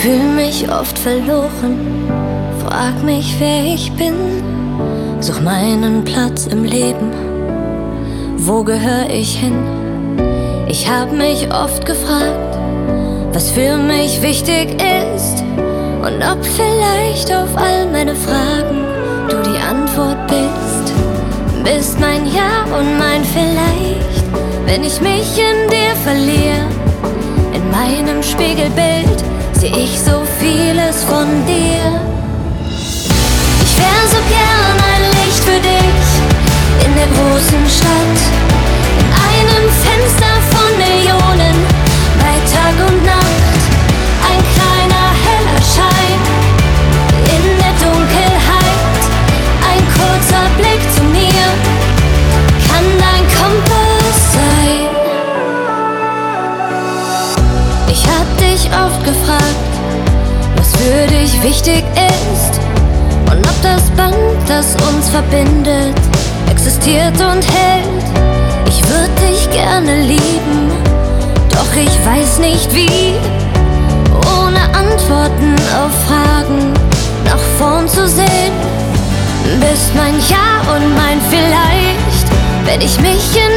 Fühl mich oft verloren, frag mich, wer ich bin, such meinen Platz im Leben, wo gehör ich hin? Ich hab mich oft gefragt, was für mich wichtig ist und ob vielleicht auf all meine Fragen du die Antwort bist. Bist mein Ja und mein Vielleicht, wenn ich mich in dir verliere. In meinem Spiegelbild seh ich so vieles von dir. Ich wär so gern ein Licht für dich in der großen Stadt, in einem Fenster von Millionen, bei Tag und Nacht, ein kleiner heller Schein in der Dunkelheit, ein kurzer Blick zu mir, kann dein Kompass sein. Ich hab dich oft gefragt, was für dich wichtig ist und ob das Band, das uns verbindet, existiert und hält. Ich würd dich gerne lieben, doch ich weiß nicht wie, ohne Antworten auf Fragen nach vorn zu sehen. Bist mein Ja und mein Vielleicht, wenn ich mich in